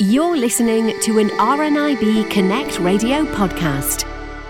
You're listening to an RNIB Connect radio podcast.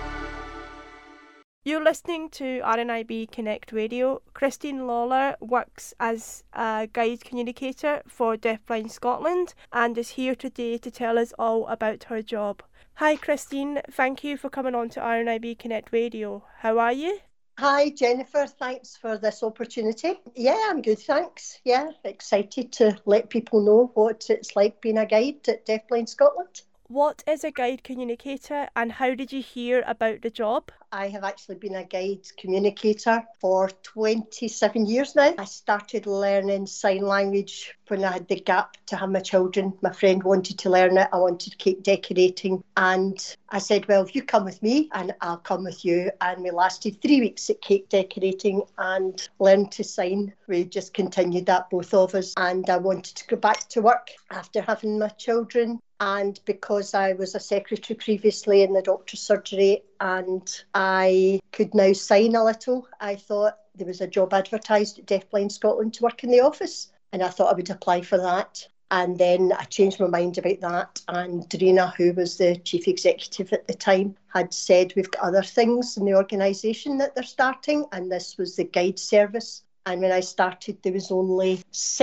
You're listening to RNIB Connect Radio. Christine Lawler works as a guide communicator for Deafblind Scotland and is here today to tell us all about her job. Hi Christine, thank you for coming on to RNIB Connect Radio. How are you? Hi Jennifer, thanks for this opportunity. Yeah, I'm good, thanks. Yeah, excited to let people know what it's like being a guide at Deafblind Scotland. What is a guide communicator and how did you hear about the job? I have actually been a guide communicator for 27 years now. I started learning sign language when I had the gap to have my children. My friend wanted to learn it. I wanted to keep decorating. And I said, well, if you come with me and I'll come with you. And we lasted 3 weeks at cake decorating and learned to sign. We just continued that, both of us. And I wanted to go back to work after having my children. And because I was a secretary previously in the doctor's surgery and I could now sign a little, I thought there was a job advertised at Deafblind Scotland to work in the office. And I thought I would apply for that. And then I changed my mind about that. And Darina, who was the chief executive at the time, had said we've got other things in the organisation that they're starting. And this was the guide service. And when I started, there was only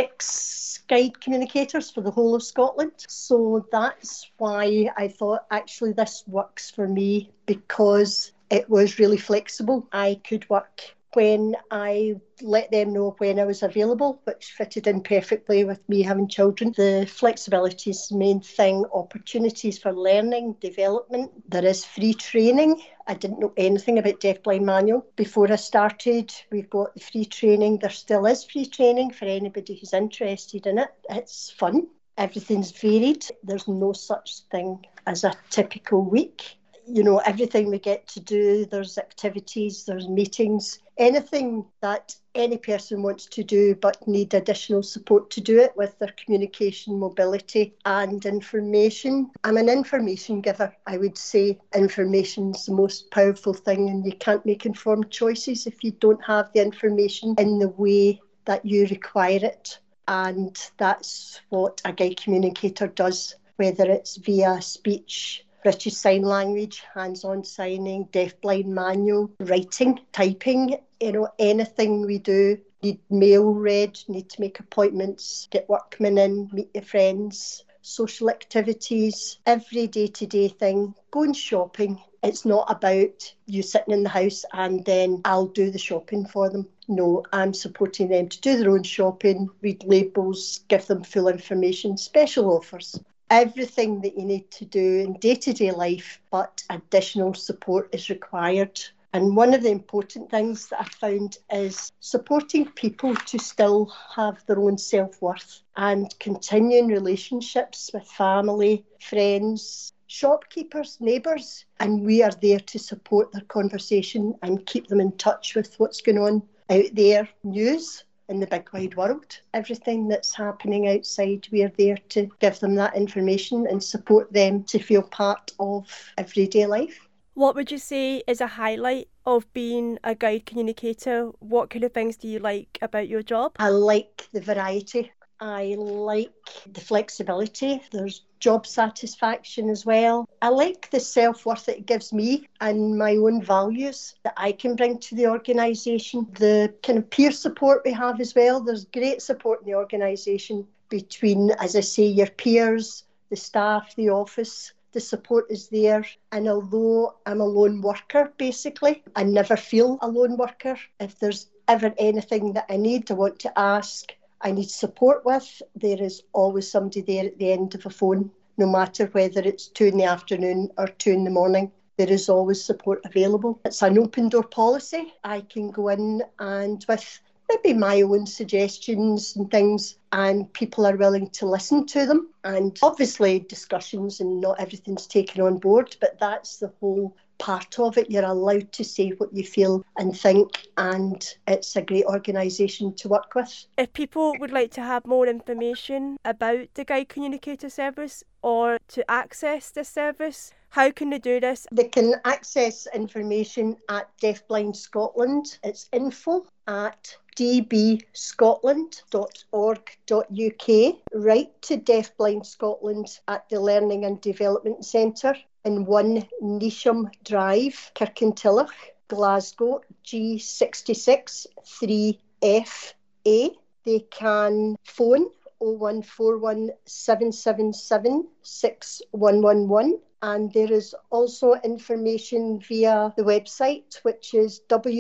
6 guide communicators for the whole of Scotland. So that's why I thought, actually, this works for me because it was really flexible. I could work when I let them know when I was available, which fitted in perfectly with me having children. The flexibility is the main thing. Opportunities for learning, development. There is free training. I didn't know anything about Deafblind Manual before I started. We've got the free training. There still is free training for anybody who's interested in it. It's fun. Everything's varied. There's no such thing as a typical week. You know, everything we get to do, there's activities, there's meetings, anything that any person wants to do but need additional support to do it with their communication, mobility and information. I'm an information giver. I would say information's the most powerful thing and you can't make informed choices if you don't have the information in the way that you require it. And that's what a guide communicator does, whether it's via speech, British Sign Language, hands-on signing, Deafblind Manual, writing, typing, anything we do. Need mail read, need to make appointments, get work coming in, meet your friends, social activities, every day-to-day thing, going shopping. It's not about you sitting in the house and then I'll do the shopping for them. No, I'm supporting them to do their own shopping, read labels, give them full information, special offers. Everything that you need to do in day-to-day life, but additional support is required. And one of the important things that I found is supporting people to still have their own self-worth and continuing relationships with family, friends, shopkeepers, neighbours. And we are there to support their conversation and keep them in touch with what's going on out there, news. In the big wide world, everything that's happening outside, we are there to give them that information and support them to feel part of everyday life. What would you say is a highlight of being a guide communicator? What kind of things do you like about your job? I like the variety. I like the flexibility. There's job satisfaction as well. I like the self-worth it gives me and my own values that I can bring to the organisation. The kind of peer support we have as well. There's great support in the organisation between, as I say, your peers, the staff, the office. The support is there. And although I'm a lone worker, basically, I never feel a lone worker. If there's ever anything that I need, I want to ask, I need support with, there is always somebody there at the end of a phone, no matter whether it's 2 in the afternoon or 2 in the morning. There is always support available. It's an open door policy. I can go in and with maybe my own suggestions and things, and people are willing to listen to them. And obviously discussions and not everything's taken on board, but that's the whole part of it. You're allowed to say what you feel and think, and it's a great organisation to work with. If people would like to have more information about the Guide Communicator service or to access this service, How can they do this? They can access information at Deafblind Scotland. It's info@dbscotland.org.uk. Write to Deafblind Scotland at the Learning and Development Centre in 1 Neesham Drive, Kirkintilloch, Glasgow, G66 3FA. They can phone 0141 777 6111. And there is also information via the website, which is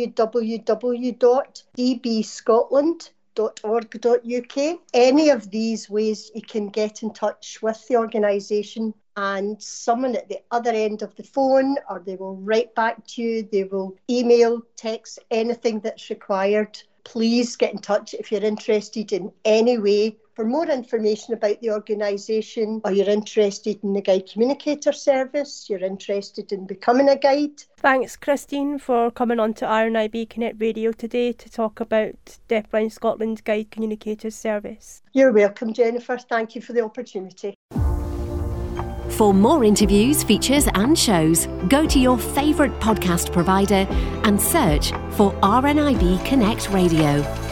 www.dbscotland.org.uk. Any of these ways you can get in touch with the organisation, and someone at the other end of the phone, or they will write back to you, they will email, text, anything that's required. Please get in touch if you're interested in any way. For more information about the organisation, or you're interested in the Guide Communicator service, you're interested in becoming a guide. Thanks, Christine, for coming on to RNIB Connect Radio today to talk about Deafblind Scotland's Guide Communicator service. You're welcome, Jennifer. Thank you for the opportunity. For more interviews, features and shows, go to your favourite podcast provider and search for RNIB Connect Radio.